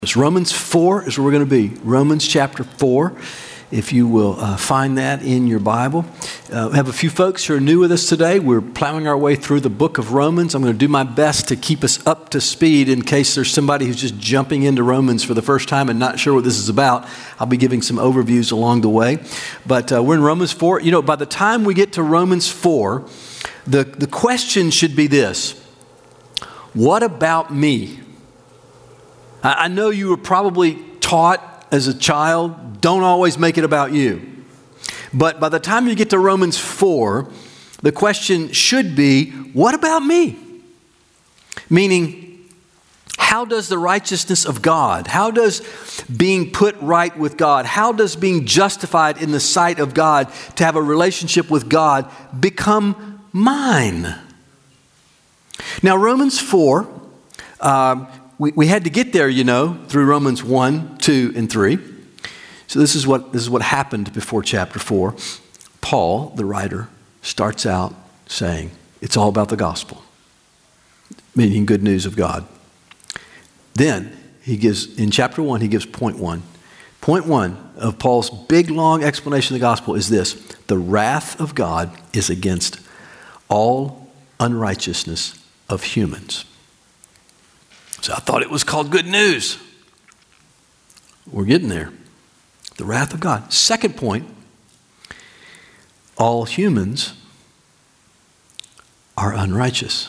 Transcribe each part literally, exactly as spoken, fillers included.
Romans four is where we're going to be. Romans chapter four, if you will uh, find that in your Bible. Uh, we have a few folks who are new with us today. We're plowing our way through the book of Romans. I'm going to do my best to keep us up to speed in case there's somebody who's just jumping into Romans for the first time and not sure what this is about. I'll be giving some overviews along the way. But uh, we're in Romans four. You know, by the time we get to Romans four, the, the question should be this: what about me? I know you were probably taught as a child, don't always make it about you. But by the time you get to Romans four, the question should be, what about me? Meaning, how does the righteousness of God, how does being put right with God, how does being justified in the sight of God, to have a relationship with God, become mine? Now, Romans four, uh, We, we had to get there, you know, through Romans one, two, and three. So this is what this is what happened before chapter four. Paul, the writer, starts out saying, it's all about the gospel, meaning good news of God. Then he gives, in chapter one, he gives point one. Point one of Paul's big, long explanation of the gospel is this: the wrath of God is against all unrighteousness of humans. So I thought it was called good news. We're getting there. The wrath of God. Second point, all humans are unrighteous.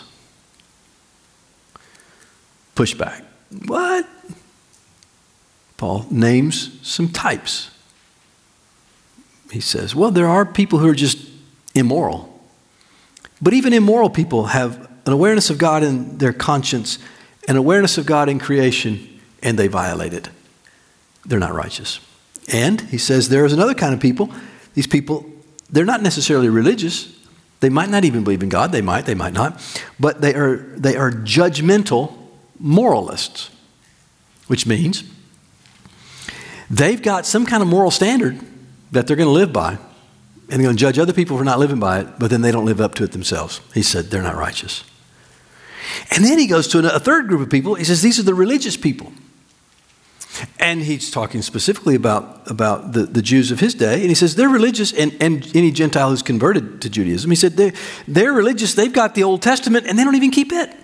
Pushback. What? Paul names some types. He says, well, there are people who are just immoral. But even immoral people have an awareness of God in their conscience, an awareness of God in creation, and they violate it. They're not righteous. And he says there is another kind of people. These people, they're not necessarily religious. They might not even believe in God. They might, they might not. But they are, they are judgmental moralists, which means they've got some kind of moral standard that they're going to live by, and they're going to judge other people for not living by it, but then they don't live up to it themselves. He said they're not righteous. And then he goes to a third group of people. He says these are the religious people. And he's talking specifically about, about the, the Jews of his day. And he says they're religious, and, and any Gentile who's converted to Judaism. He said they're, they're religious. They've got the Old Testament, and they don't even keep it.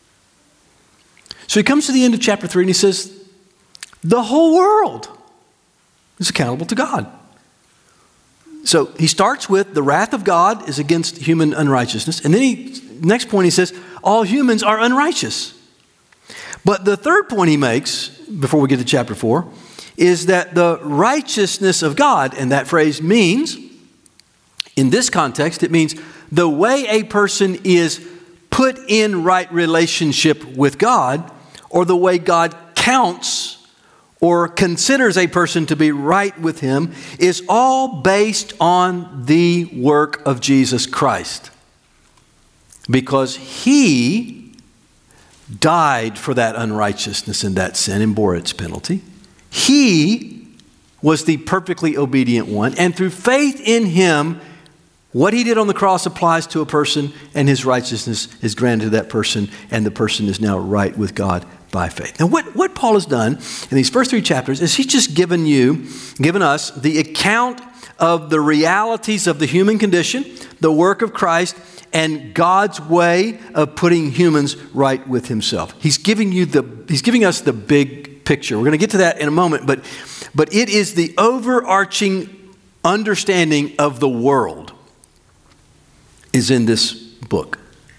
So he comes to the end of chapter three, and he says the whole world is accountable to God. So he starts with the wrath of God is against human unrighteousness. And then he, next point he says, all humans are unrighteous. But the third point he makes, before we get to chapter four, is that the righteousness of God, and that phrase means, in this context, it means the way a person is put in right relationship with God, or the way God counts or considers a person to be right with him, is all based on the work of Jesus Christ. Because he died for that unrighteousness and that sin and bore its penalty. He was the perfectly obedient one. And through faith in him, what he did on the cross applies to a person, and his righteousness is granted to that person, and the person is now right with God by faith. Now, what, what Paul has done in these first three chapters is he's just given you, given us the account of the realities of the human condition, the work of Christ, and God's way of putting humans right with himself. He's giving you the, he's giving us the big picture. We're going to get to that in a moment, but, but it is the overarching understanding of the world is in this book.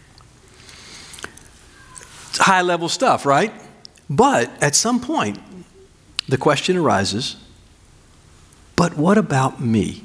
It's high level stuff, right? But at some point, the question arises, but what about me?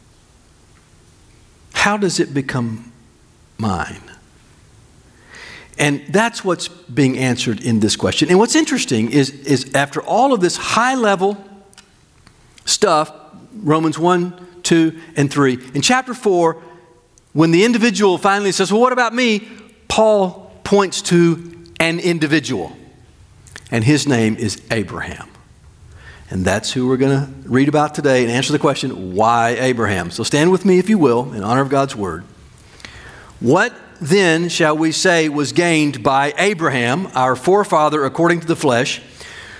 How does it become mine? And that's what's being answered in this question. And what's interesting is, is after all of this high-level stuff, Romans one, two, and three, in chapter four, when the individual finally says, well, what about me? Paul points to an individual. And his name is Abraham. And that's who we're going to read about today and answer the question, why Abraham? So stand with me, if you will, in honor of God's word. What then shall we say was gained by Abraham, our forefather according to the flesh,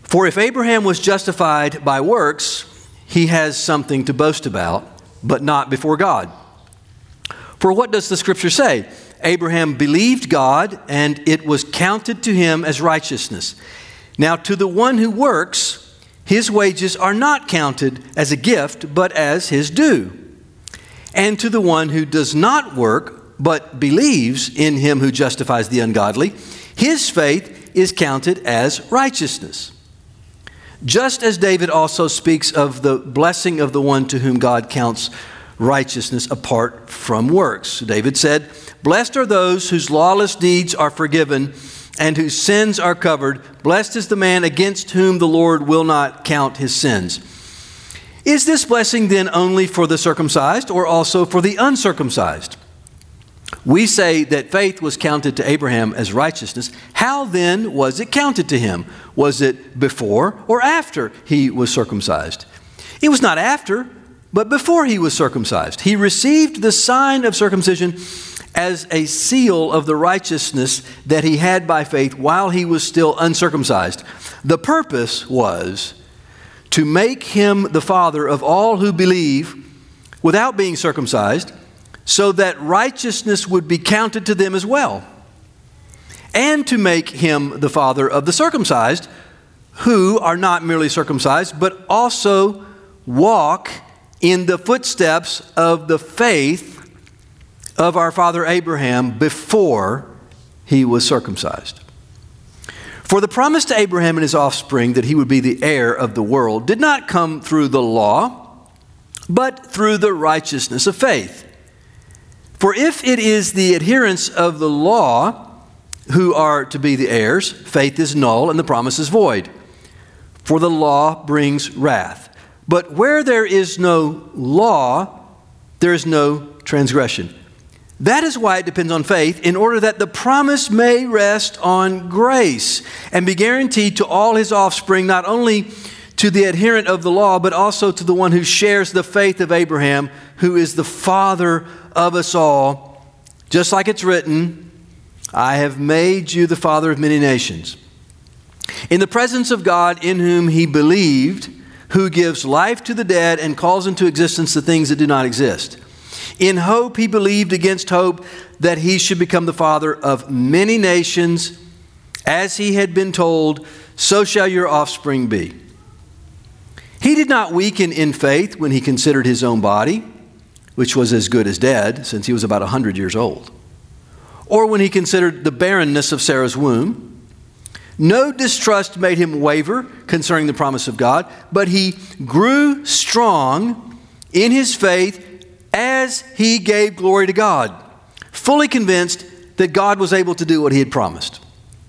For if Abraham was justified by works, he has something to boast about, but not before God. For what does the Scripture say? Abraham believed God, and it was counted to him as righteousness. Now to the one who works, his wages are not counted as a gift, but as his due. And to the one who does not work, but believes in him who justifies the ungodly, his faith is counted as righteousness. Just as David also speaks of the blessing of the one to whom God counts righteousness apart from works. David said, "Blessed are those whose lawless deeds are forgiven and whose sins are covered. Blessed is the man against whom the Lord will not count his sins." Is this blessing then only for the circumcised or also for the uncircumcised? We say that faith was counted to Abraham as righteousness. How then was it counted to him? Was it before or after he was circumcised? It was not after, but before he was circumcised. He received the sign of circumcision as a seal of the righteousness that he had by faith while he was still uncircumcised. The purpose was to make him the father of all who believe without being circumcised, so that righteousness would be counted to them as well, and to make him the father of the circumcised, who are not merely circumcised, but also walk in the footsteps of the faith of our father Abraham before he was circumcised. For the promise to Abraham and his offspring that he would be the heir of the world did not come through the law, but through the righteousness of faith. For if it is the adherents of the law who are to be the heirs, faith is null and the promise is void. For the law brings wrath. But where there is no law, there is no transgression. That is why it depends on faith, in order that the promise may rest on grace and be guaranteed to all his offspring, not only to the adherent of the law, but also to the one who shares the faith of Abraham, who is the father of us all. Just like it's written, "I have made you the father of many nations." In the presence of God in whom he believed, who gives life to the dead and calls into existence the things that do not exist. In hope he believed against hope that he should become the father of many nations, as he had been told, "So shall your offspring be." He did not weaken in faith when he considered his own body, which was as good as dead, since he was about one hundred years old, or when he considered the barrenness of Sarah's womb. No distrust made him waver concerning the promise of God, but he grew strong in his faith as he gave glory to God, fully convinced that God was able to do what he had promised.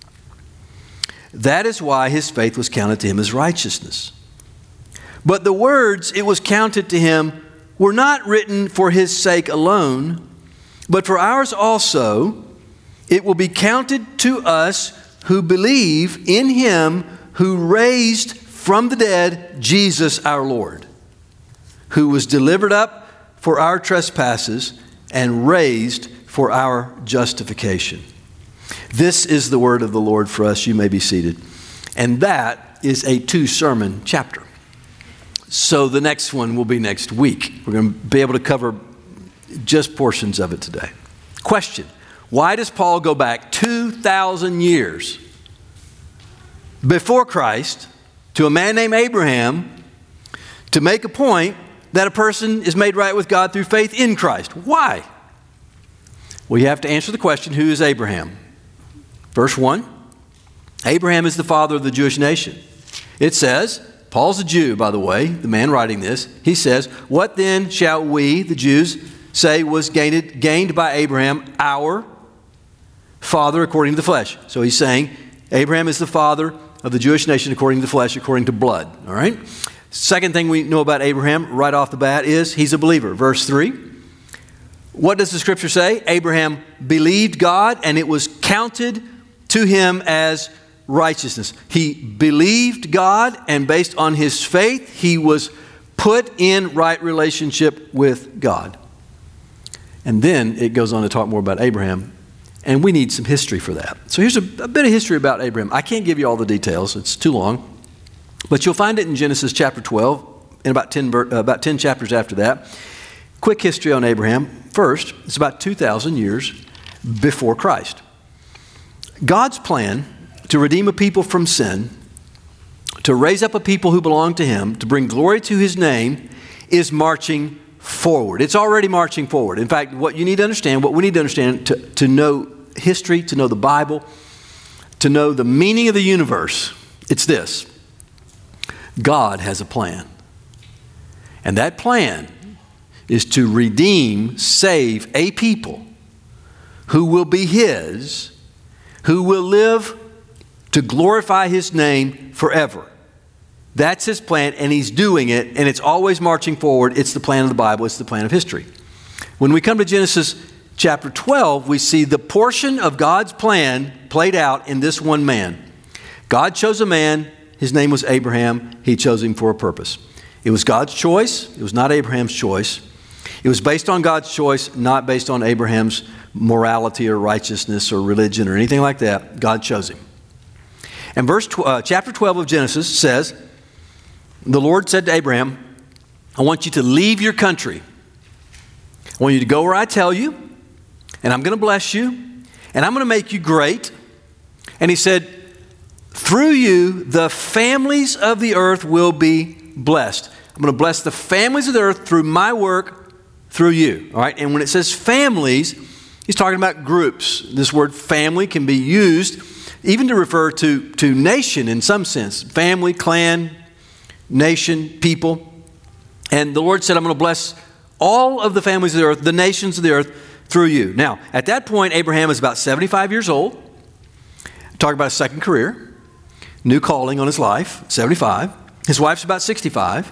That is why his faith was counted to him as righteousness. But the words "it was counted to him" were not written for his sake alone, but for ours also. It will be counted to us who believe in him who raised from the dead Jesus our Lord, who was delivered up for our trespasses and raised for our justification. This is the word of the Lord for us. You may be seated. And that is a two-sermon chapter. So the next one will be next week. We're going to be able to cover just portions of it today. Question: why does Paul go back two thousand years before Christ to a man named Abraham to make a point that a person is made right with God through faith in Christ? Why? Well, you have to answer the question, who is Abraham? Verse one, Abraham is the father of the Jewish nation. It says, Paul's a Jew, by the way, the man writing this. He says, "What then shall we, the Jews, say was gained, gained by Abraham, our father according to the flesh?" So he's saying Abraham is the father of the Jewish nation according to the flesh, according to blood. All right? Second thing we know about Abraham right off the bat is he's a believer. Verse three. What does the scripture say? Abraham believed God, and it was counted to him as righteousness. He believed God, and based on his faith, he was put in right relationship with God. And then it goes on to talk more about Abraham, and we need some history for that. So here's a, a bit of history about Abraham. I can't give you all the details. It's too long. But you'll find it in Genesis chapter twelve, and about ten, uh, about ten chapters after that. Quick history on Abraham. First, it's about two thousand years before Christ. God's plan to redeem a people from sin, to raise up a people who belong to Him, to bring glory to His name, is marching forward. It's already marching forward. In fact, what you need to understand, what we need to understand to, to know history, to know the Bible, to know the meaning of the universe, it's this. God has a plan. And that plan is to redeem, save a people who will be His, who will live to glorify His name forever. That's His plan, and He's doing it, and it's always marching forward. It's the plan of the Bible. It's the plan of history. When we come to Genesis chapter twelve, we see the portion of God's plan played out in this one man. God chose a man. His name was Abraham. He chose him for a purpose. It was God's choice. It was not Abraham's choice. It was based on God's choice, not based on Abraham's morality or righteousness or religion or anything like that. God chose him. And verse tw- uh, chapter twelve of Genesis says, the Lord said to Abraham, I want you to leave your country. I want you to go where I tell you, and I'm going to bless you, and I'm going to make you great. And He said, through you, the families of the earth will be blessed. I'm going to bless the families of the earth through my work, through you. All right. And when it says families, He's talking about groups. This word family can be used even to refer to, to nation in some sense. Family, clan, nation, people. And the Lord said, I'm going to bless all of the families of the earth, the nations of the earth, through you. Now, at that point, Abraham is about seventy-five years old. Talking about a second career. New calling on his life, seventy-five. His wife's about sixty-five.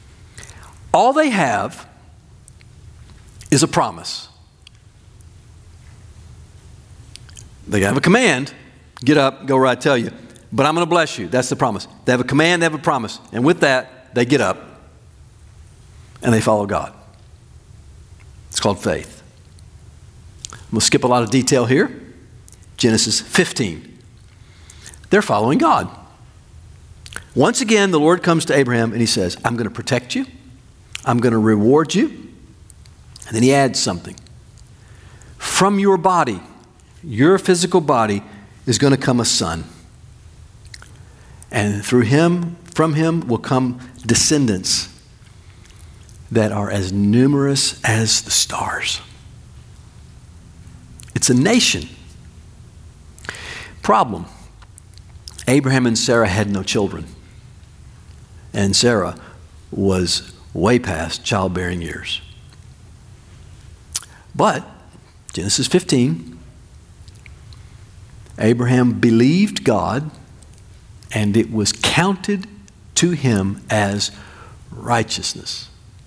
All they have is a promise. They have a command. Get up, go where I tell you. But I'm going to bless you. That's the promise. They have a command, they have a promise. And with that, they get up and they follow God. It's called faith. We'll skip a lot of detail here. Genesis fifteen. They're following God. Once again, the Lord comes to Abraham and He says, I'm going to protect you. I'm going to reward you. And then He adds something. From your body, your physical body, is going to come a son. And through him, from him will come descendants that are as numerous as the stars. It's a nation. Problem. Abraham and Sarah had no children. And Sarah was way past childbearing years. But, Genesis fifteen, Abraham believed God, and it was counted to him as righteousness.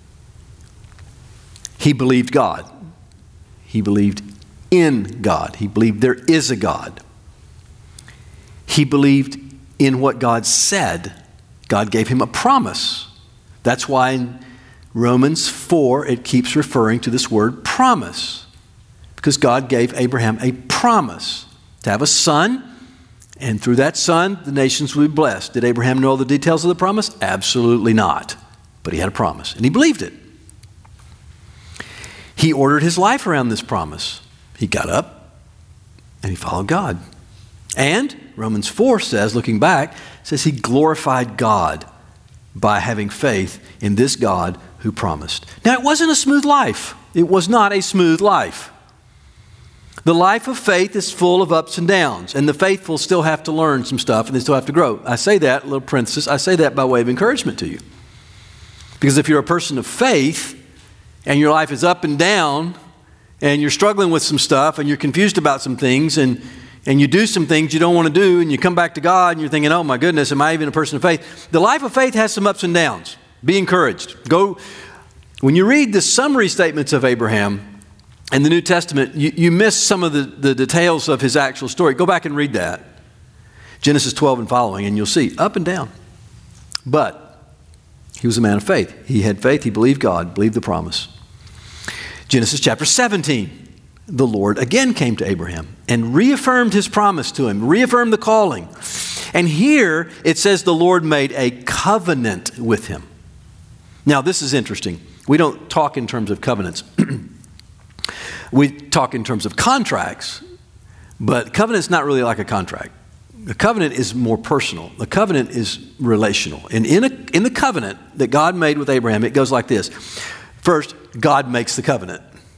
He believed God. He believed in God. He believed there is a God. He believed in what God said. God gave him a promise. That's why in Romans four it keeps referring to this word promise. Because God gave Abraham a promise to have a son, and through that son the nations will be blessed. Did Abraham know all the details of the promise? Absolutely not. But he had a promise, and he believed it. He ordered his life around this promise. He got up and he followed God. And Romans four says, looking back, says he glorified God by having faith in this God who promised. Now, it wasn't a smooth life. It was not a smooth life. The life of faith is full of ups and downs, and the faithful still have to learn some stuff, and they still have to grow. I say that, little princess, I say that by way of encouragement to you. Because if you're a person of faith, and your life is up and down, and you're struggling with some stuff, and you're confused about some things, and and you do some things you don't want to do, and you come back to God, and you're thinking, oh my goodness, am I even a person of faith? The life of faith has some ups and downs. Be encouraged. Go. When you read the summary statements of Abraham in the New Testament, you, you miss some of the, the details of his actual story. Go back and read that. Genesis twelve and following, and you'll see up and down. But he was a man of faith. He had faith. He believed God, believed the promise. Genesis chapter seventeen. The Lord again came to Abraham and reaffirmed his promise to him, reaffirmed the calling. And here it says the Lord made a covenant with him. Now, this is interesting. We don't talk in terms of covenants. We talk in terms of contracts, but covenant's not really like a contract. A covenant is more personal. The covenant is relational. And in, a, in the covenant that God made with Abraham, it goes like this. First, God makes the covenant.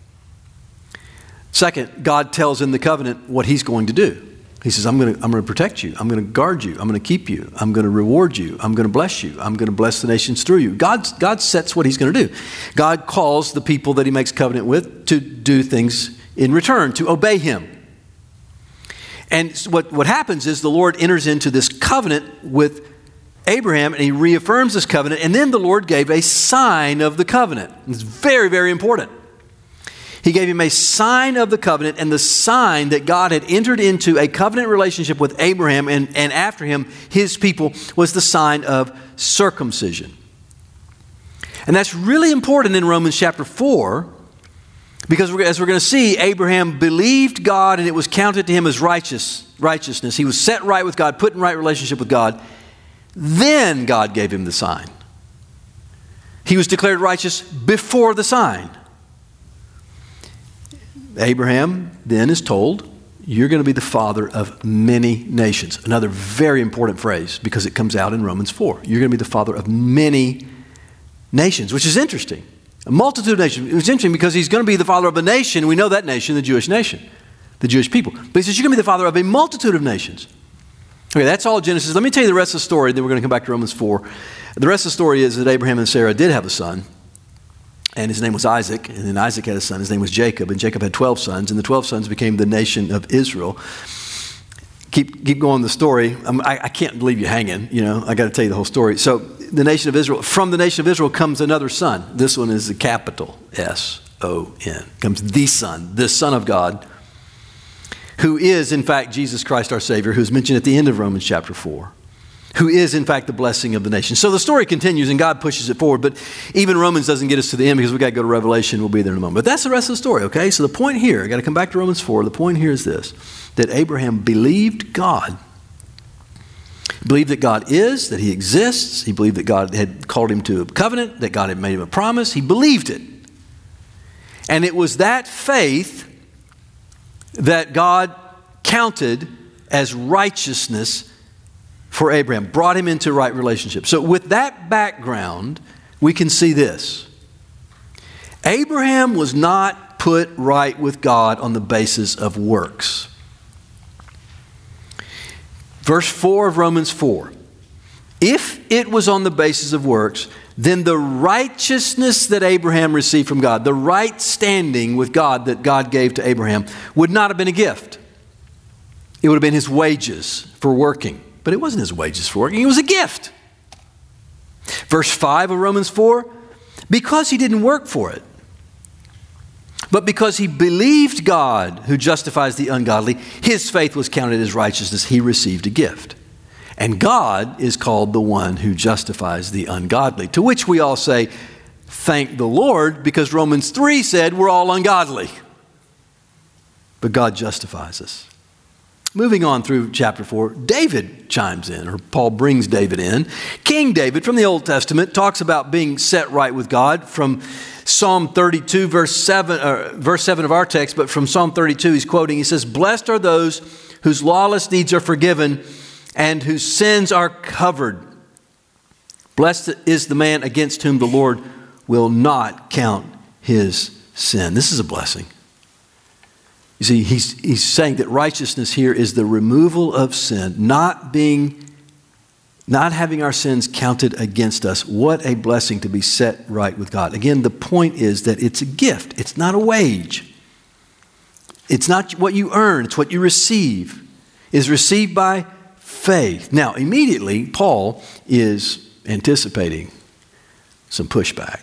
Second, God tells in the covenant what he's going to do. He says, I'm going to, I'm going to protect you. I'm going to guard you. I'm going to keep you. I'm going to reward you. I'm going to bless you. I'm going to bless the nations through you. God, God sets what he's going to do. God calls the people that he makes covenant with to do things in return, to obey him. And what, what happens is the Lord enters into this covenant with Abraham, and he reaffirms this covenant, and then the Lord gave a sign of the covenant. It's very, very important. He gave him a sign of the covenant, and the sign that God had entered into a covenant relationship with Abraham and, and after him, his people, was the sign of circumcision. And that's really important in Romans chapter four, because we're, as we're going to see, Abraham believed God and it was counted to him as righteous, righteousness. He was set right with God, put in right relationship with God. Then God gave him the sign. He was declared righteous before the sign. Abraham then is told, you're going to be the father of many nations. Another very important phrase because it comes out in Romans four. You're going to be the father of many nations, which is interesting. A multitude of nations. It was interesting because he's going to be the father of a nation. We know that nation, the Jewish nation, the Jewish people. But he says, you're going to be the father of a multitude of nations. Okay, that's all Genesis. Let me tell you the rest of the story, then we're going to come back to Romans four. The rest of the story is that Abraham and Sarah did have a son, and his name was Isaac, and then Isaac had a son. His name was Jacob, and Jacob had twelve sons, and the twelve sons became the nation of Israel. Keep keep going the story. I'm, I, I can't leave you hanging, you know. I got to tell you the whole story. So the nation of Israel, from the nation of Israel comes another son. This one is the capital S O N. Comes the Son, the Son of God, who is, in fact, Jesus Christ our Savior, who's mentioned at the end of Romans chapter four, who is, in fact, the blessing of the nation. So the story continues and God pushes it forward, but even Romans doesn't get us to the end because we've got to go to Revelation. We'll be there in a moment. But that's the rest of the story, okay? So the point here, I got to come back to Romans four. The point here is this, that Abraham believed God. He believed that God is, that he exists. He believed that God had called him to a covenant, that God had made him a promise. He believed it. And it was that faith that God counted as righteousness for Abraham, brought him into right relationship. So with that background, we can see this. Abraham was not put right with God on the basis of works. Verse four of Romans four. If it was on the basis of works, then the righteousness that Abraham received from God, the right standing with God that God gave to Abraham, would not have been a gift. It would have been his wages for working. But it wasn't his wages for working. It was a gift. Verse five of Romans four, because he didn't work for it, but because he believed God who justifies the ungodly, his faith was counted as righteousness. He received a gift. And God is called the one who justifies the ungodly, to which we all say, thank the Lord, because Romans three said we're all ungodly. But God justifies us. Moving on through chapter four, David chimes in, or Paul brings David in. King David from the Old Testament talks about being set right with God from Psalm thirty-two, verse seven, uh, verse seven of our text, but from Psalm thirty-two, he's quoting, he says, blessed are those whose lawless deeds are forgiven and whose sins are covered. Blessed is the man against whom the Lord will not count his sin. This is a blessing. You see, he's, he's saying that righteousness here is the removal of sin, not being, not having our sins counted against us. What a blessing to be set right with God. Again, the point is that it's a gift. It's not a wage. It's not what you earn. It's what you receive. It's received by faith. Now, immediately, Paul is anticipating some pushback.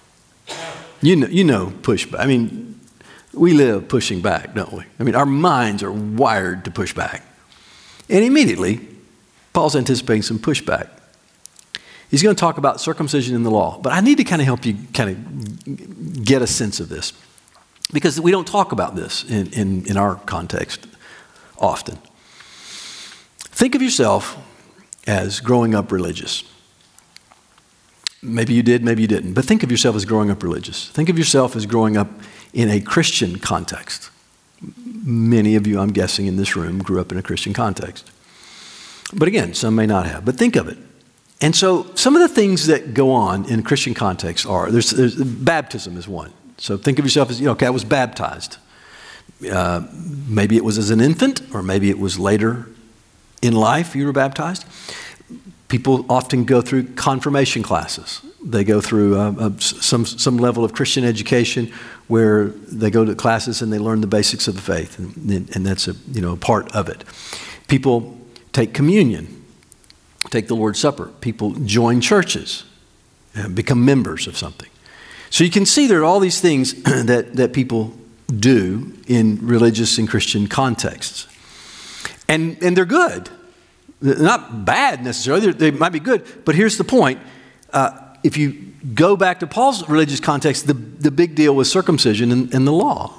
You know, you know pushback. I mean, we live pushing back, don't we? I mean, our minds are wired to push back. And immediately, Paul's anticipating some pushback. He's going to talk about circumcision in the law. But I need to kind of help you kind of get a sense of this, because we don't talk about this in, in, in our context often. Think of yourself as growing up religious. Maybe you did, maybe you didn't. But think of yourself as growing up religious. Think of yourself as growing up in a Christian context. Many of you, I'm guessing, in this room grew up in a Christian context. But again, some may not have. But think of it. And so some of the things that go on in Christian context are, there's, there's baptism is one. So think of yourself as, you know, okay, I was baptized. Uh, maybe it was as an infant, or maybe it was later in life you were baptized. People often go through confirmation classes. They go through uh, uh, some some level of Christian education where they go to classes and they learn the basics of the faith, and, and that's a you know part of it. People take communion, take the Lord's Supper. People join churches, and become members of something. So you can see there are all these things that that people do in religious and Christian contexts, and and they're good. They're not bad necessarily. They might be good, but here's the point. Uh, if you go back to Paul's religious context, the, the big deal was circumcision and, and the law.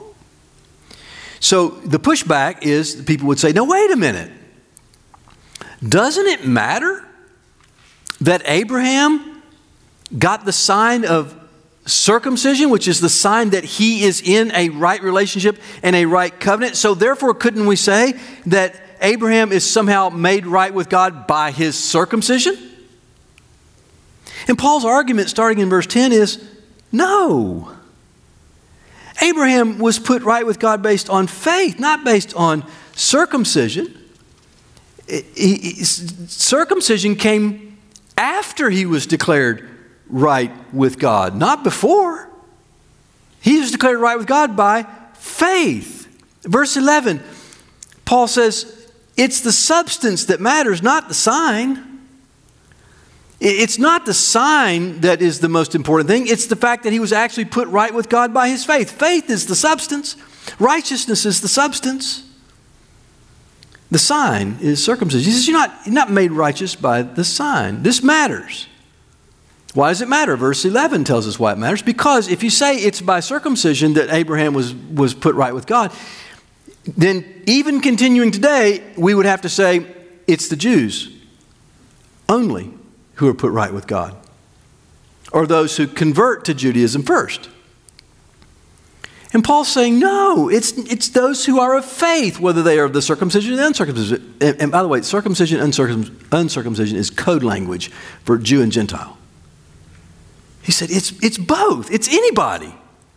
So the pushback is people would say, no, wait a minute. Doesn't it matter that Abraham got the sign of circumcision, which is the sign that he is in a right relationship and a right covenant? So therefore, couldn't we say that Abraham is somehow made right with God by his circumcision? And Paul's argument starting in verse ten is, no. Abraham was put right with God based on faith, not based on circumcision. He, he, circumcision came after he was declared right with God, not before. He was declared right with God by faith. Verse eleven, Paul says, it's the substance that matters, not the sign. It's not the sign that is the most important thing. It's the fact that he was actually put right with God by his faith. Faith is the substance. Righteousness is the substance. The sign is circumcision. He says, you're not, you're not made righteous by the sign. This matters. Why does it matter? Verse eleven tells us why it matters. Because if you say it's by circumcision that Abraham was, was put right with God, then even continuing today, we would have to say it's the Jews only who are put right with God, or those who convert to Judaism first. And Paul's saying, no, it's it's those who are of faith, whether they are of the circumcision and uncircumcision. And, and by the way, circumcision and uncircum, uncircumcision is code language for Jew and Gentile. He said it's it's both. It's anybody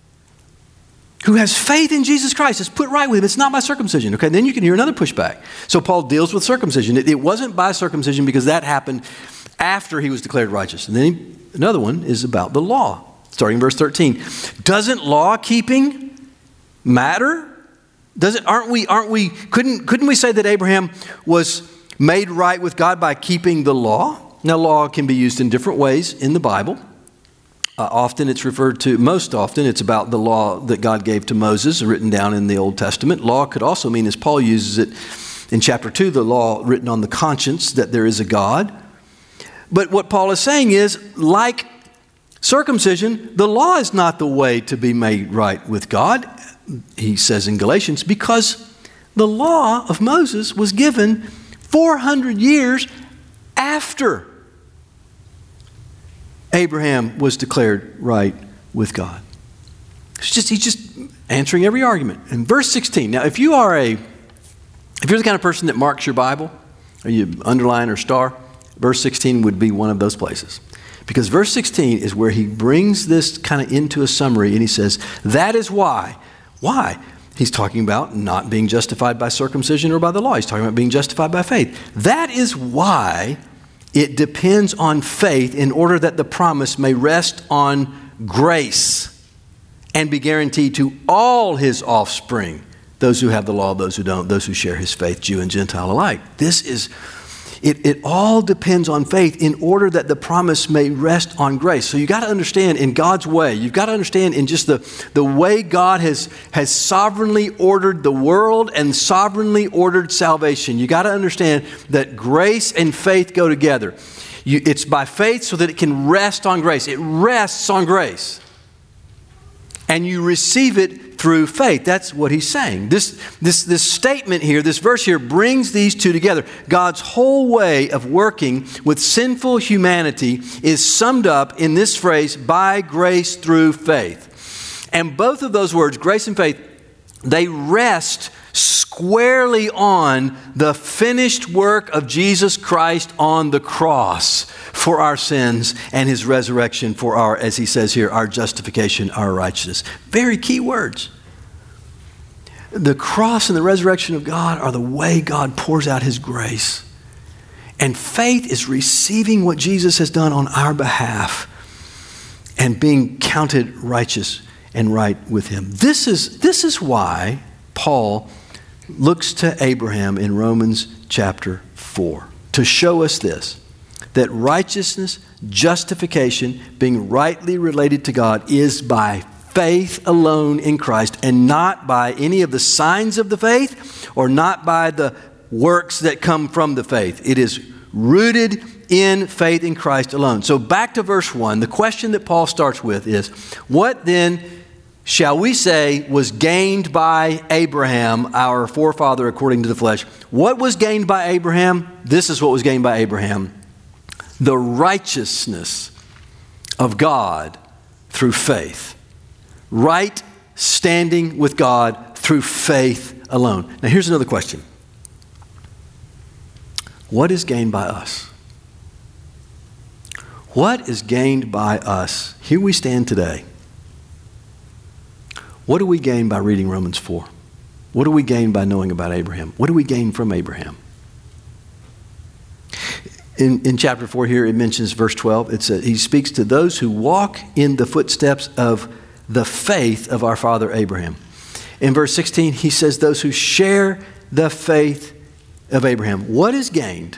who has faith in Jesus Christ is put right with him. It's not by circumcision. Okay, and then you can hear another pushback. So Paul deals with circumcision. It, it wasn't by circumcision because that happened after he was declared righteous. And then he, another one is about the law. Starting in verse thirteen. Doesn't law keeping matter? Does it, aren't we, aren't we, couldn't, couldn't we say that Abraham was made right with God by keeping the law? Now, law can be used in different ways in the Bible. Uh, often it's referred to, most often it's about the law that God gave to Moses, written down in the Old Testament. Law could also mean, as Paul uses it in chapter two, the law written on the conscience that there is a God. But what Paul is saying is, like circumcision, the law is not the way to be made right with God, he says in Galatians, because the law of Moses was given four hundred years after Abraham was declared right with God. It's just, he's just answering every argument. In verse sixteen, now if you are a, if you're the kind of person that marks your Bible, or you underline or star, verse sixteen would be one of those places. Because verse sixteen is where he brings this kind of into a summary, and he says, that is why. Why? He's talking about not being justified by circumcision or by the law. He's talking about being justified by faith. That is why it depends on faith in order that the promise may rest on grace and be guaranteed to all his offspring, those who have the law, those who don't, those who share his faith, Jew and Gentile alike. This is, it, it all depends on faith in order that the promise may rest on grace. So you got to understand in God's way, you've got to understand in just the, the way God has, has sovereignly ordered the world and sovereignly ordered salvation. You got to understand that grace and faith go together. You, it's by faith so that it can rest on grace. It rests on grace. and you receive it through faith. That's what he's saying. This, this, this statement here, this verse here brings these two together. God's whole way of working with sinful humanity is summed up in this phrase, by grace through faith. And both of those words, grace and faith, they rest squarely on the finished work of Jesus Christ on the cross for our sins and his resurrection for our, as he says here, our justification, our righteousness. Very key words. The cross and the resurrection of God are the way God pours out his grace. And faith is receiving what Jesus has done on our behalf and being counted righteous and right with him. This is, this is why Paul looks to Abraham in Romans chapter four to show us this, that righteousness, justification, being rightly related to God is by faith alone in Christ and not by any of the signs of the faith or not by the works that come from the faith. It is rooted in faith in Christ alone. So back to verse one, the question that Paul starts with is, what then shall we say was gained by Abraham, our forefather according to the flesh? What was gained by Abraham? This is what was gained by Abraham. The righteousness of God through faith. Right standing with God through faith alone. Now here's another question. What is gained by us? What is gained by us? Here we stand today. What do we gain by reading Romans four? What do we gain by knowing about Abraham? What do we gain from Abraham? In, in chapter four here, it mentions verse twelve. It says, he speaks to those who walk in the footsteps of the faith of our father Abraham. In verse sixteen, he says those who share the faith of Abraham. What is gained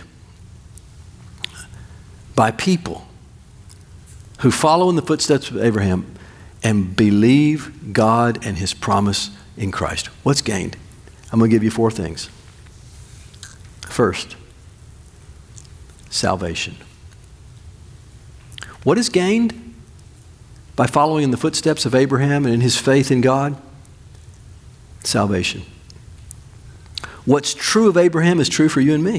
by people who follow in the footsteps of Abraham and believe God and his promise in Christ? What's gained? I'm going to give you four things. First, salvation. What is gained by following in the footsteps of Abraham and in his faith in God? Salvation. What's true of Abraham is true for you and me.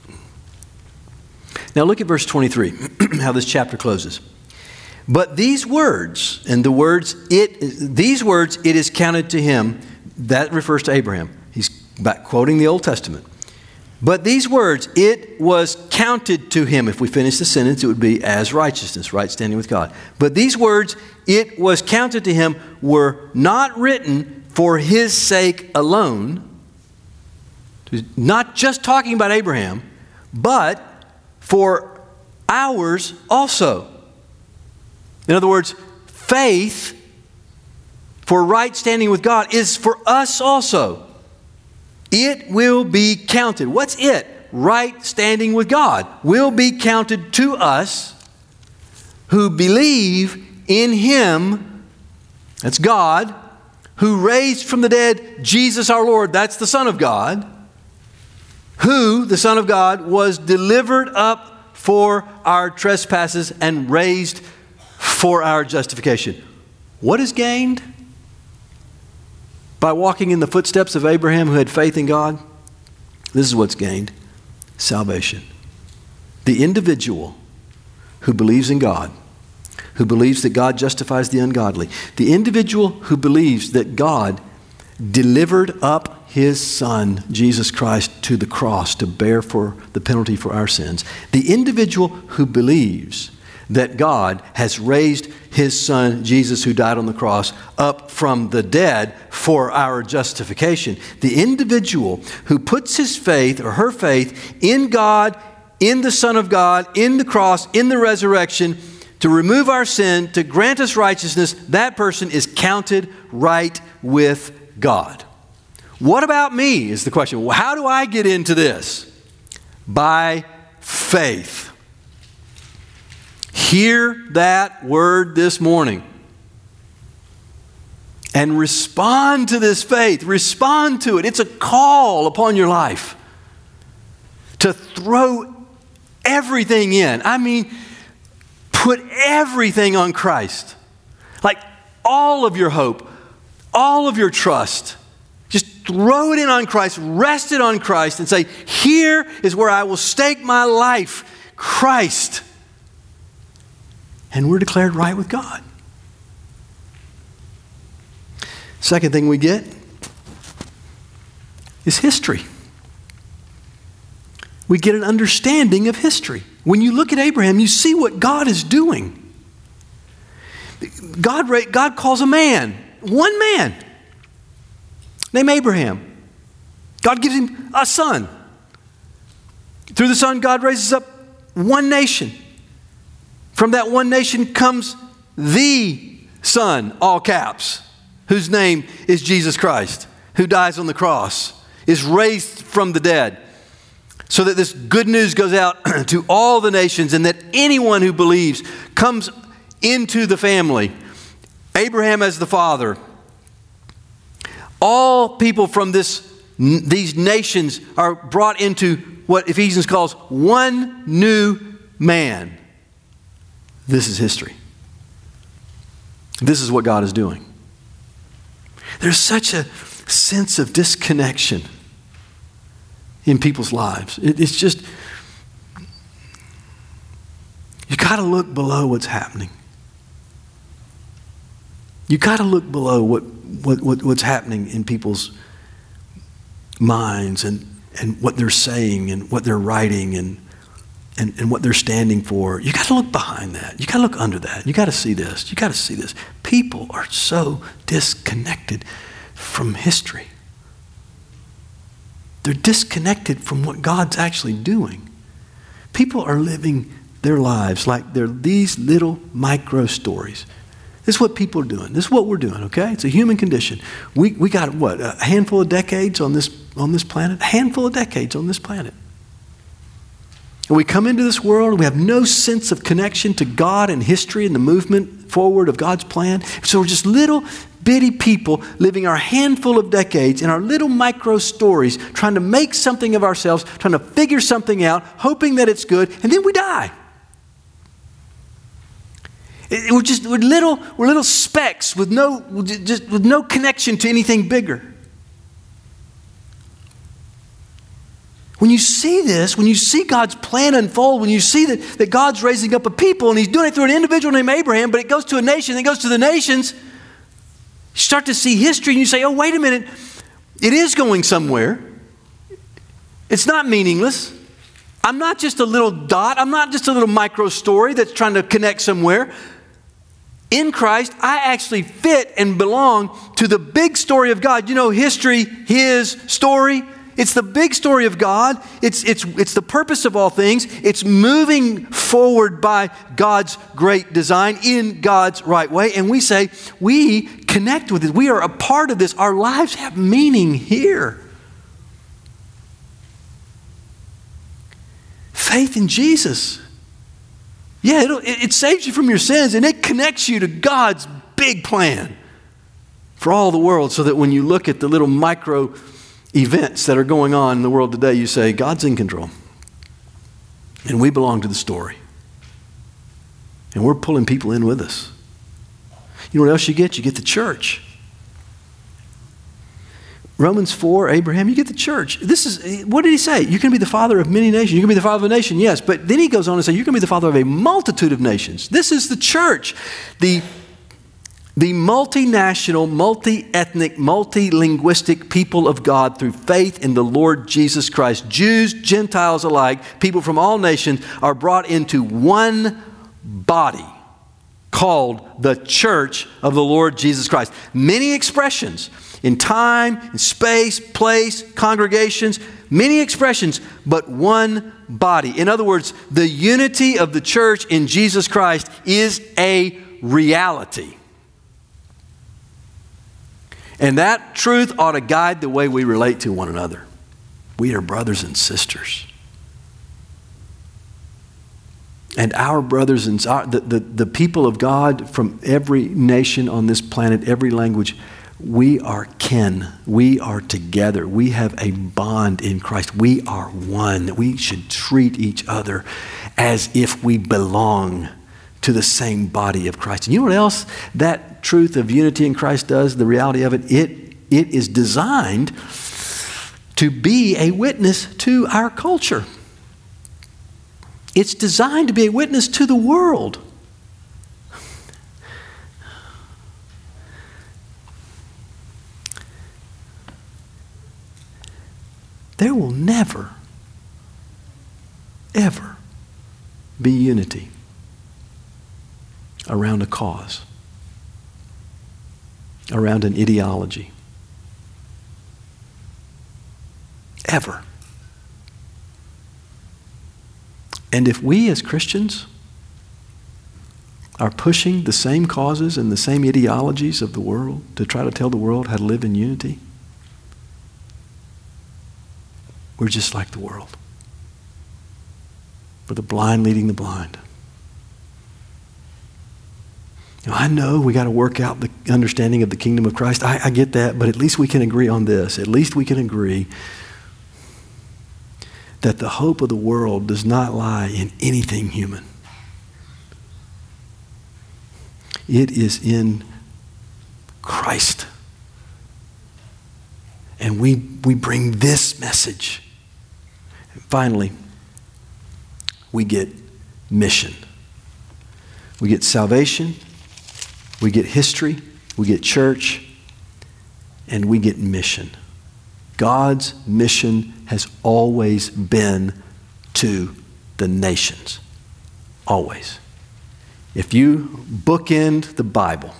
Now look at verse twenty-three, how this chapter closes. But these words, and the words, it, these words, it is counted to him, that refers to Abraham. He's back quoting the Old Testament. But these words, it was counted to him. If we finish the sentence, it would be as righteousness, right standing with God. But these words, it was counted to him, were not written for his sake alone. Not just talking about Abraham, but for ours also. In other words, faith for right standing with God is for us also. It will be counted. What's it? Right standing with God will be counted to us who believe in him, that's God, who raised from the dead Jesus our Lord, that's the Son of God, who, the Son of God, was delivered up for our trespasses and raised for our justification. What is gained by walking in the footsteps of Abraham who had faith in God? This is what's gained. Salvation. The individual who believes in God, who believes that God justifies the ungodly, the individual who believes that God delivered up his Son, Jesus Christ, to the cross to bear for the penalty for our sins, the individual who believes that God has raised his Son, Jesus, who died on the cross, up from the dead for our justification. The individual who puts his faith or her faith in God, in the Son of God, in the cross, in the resurrection, to remove our sin, to grant us righteousness, that person is counted right with God. What about me is the question. Well, how do I get into this? By faith. Hear that word this morning and respond to this faith. Respond to it. It's a call upon your life to throw everything in. I mean, put everything on Christ. Like, all of your hope, all of your trust. Just throw it in on Christ, rest it on Christ, and say, here is where I will stake my life, Christ. And we're declared right with God. Second thing we get is history. We get an understanding of history. When you look at Abraham, you see what God is doing. God, God calls a man, one man, named Abraham. God gives him a son. Through the son, God raises up one nation. From that one nation comes the Son, all caps, whose name is Jesus Christ, who dies on the cross, is raised from the dead, so that this good news goes out to all the nations and that anyone who believes comes into the family. Abraham as the father. All people from this, these nations are brought into what Ephesians calls one new man. This is history. This is what God is doing. There's such a sense of disconnection in people's lives. It, it's just, you got to look below what's happening. You got to look below what, what, what what's happening in people's minds and, and what they're saying and what they're writing and, and, and what they're standing for. You got to look behind that. You got to look under that. You got to see this. You got to see this. People are so disconnected from history. They're disconnected from what God's actually doing. People are living their lives like they're these little micro stories. This is what people are doing. This is what we're doing, okay? It's a human condition. We we got, what, a handful of decades on this, on this planet? A handful of decades on this planet. And we come into this world and we have no sense of connection to God and history and the movement forward of God's plan. So we're just little bitty people living our handful of decades in our little micro stories, trying to make something of ourselves, trying to figure something out, hoping that it's good, and then we die. It, we're just we're little we're little specks with no just with no connection to anything bigger. When you see this, when you see God's plan unfold, when you see that, that God's raising up a people and He's doing it through an individual named Abraham, but it goes to a nation, then goes to the nations, you start to see history and you say, oh, wait a minute, it is going somewhere. It's not meaningless. I'm not just a little dot. I'm not just a little micro story that's trying to connect somewhere. In Christ, I actually fit and belong to the big story of God. You know, history, His story. It's the big story of God. It's, it's, it's the purpose of all things. It's moving forward by God's great design in God's right way. And we say, we connect with it. We are a part of this. Our lives have meaning here. Faith in Jesus. Yeah, it'll, it, it saves you from your sins and it connects you to God's big plan for all the world, so that when you look at the little micro events that are going on in the world today, you say, God's in control. And we belong to the story. And we're pulling people in with us. You know what else you get? You get the church. Romans four, Abraham, you get the church. This is, what did he say? You're going to be the father of many nations. You're going to be the father of a nation, yes. But then he goes on to say, you're going to be the father of a multitude of nations. This is the church. The The multinational, multi-ethnic, multi-linguistic people of God through faith in the Lord Jesus Christ. Jews, Gentiles alike, people from all nations are brought into one body called the church of the Lord Jesus Christ. Many expressions in time, in space, place, congregations, many expressions, but one body. In other words, the unity of the church in Jesus Christ is a reality. And that truth ought to guide the way we relate to one another. We are brothers and sisters. And our brothers and our, the, the, the people of God from every nation on this planet, every language, we are kin. We are together. We have a bond in Christ. We are one. We should treat each other as if we belong to the same body of Christ. And you know what else that truth of unity in Christ does, the reality of it? It, it is designed to be a witness to our culture. It's designed to be a witness to the world. There will never, ever be unity around a cause, around an ideology. Ever. And if we as Christians are pushing the same causes and the same ideologies of the world to try to tell the world how to live in unity, we're just like the world. We're the blind leading the blind. Now, I know we got to work out the understanding of the kingdom of Christ. I, I get that, but at least we can agree on this. At least we can agree that the hope of the world does not lie in anything human. It is in Christ. And we, we bring this message. And finally, we get mission. We get salvation, we get history, we get church, and we get mission. God's mission has always been to the nations. Always. If you bookend the Bible,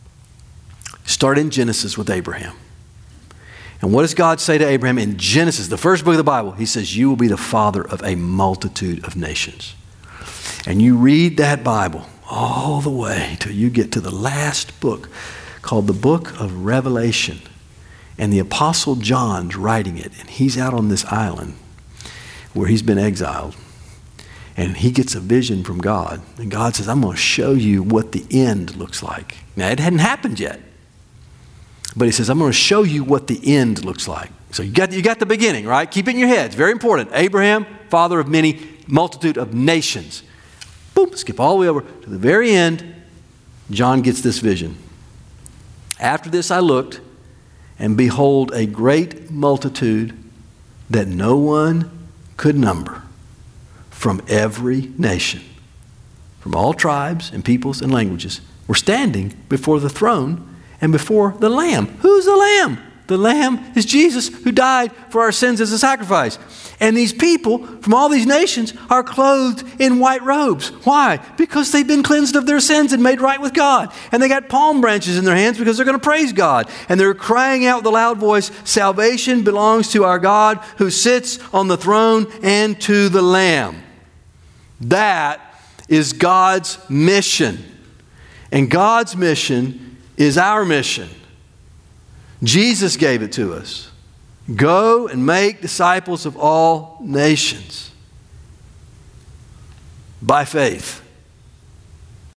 start in Genesis with Abraham. And what does God say to Abraham in Genesis, the first book of the Bible? He says, you will be the father of a multitude of nations. And you read that Bible all the way till you get to the last book called the book of Revelation. And the Apostle John's writing it, and he's out on this island where he's been exiled. And he gets a vision from God. And God says, I'm going to show you what the end looks like. Now, it hadn't happened yet. But he says, I'm going to show you what the end looks like. So you got, you got the beginning, right? Keep it in your head. It's very important. Abraham, father of many, multitude of nations. Boom, skip all the way over to the very end. John gets this vision. After this I looked, and behold, a great multitude that no one could number, from every nation, from all tribes and peoples and languages, were standing before the throne and before the Lamb. Who's the Lamb? The Lamb is Jesus, who died for our sins as a sacrifice. And these people from all these nations are clothed in white robes. Why? Because they've been cleansed of their sins and made right with God. And they got palm branches in their hands because they're going to praise God. And they're crying out with a loud voice, salvation belongs to our God who sits on the throne and to the Lamb. That is God's mission. And God's mission is our mission. Jesus gave it to us. Go and make disciples of all nations by faith.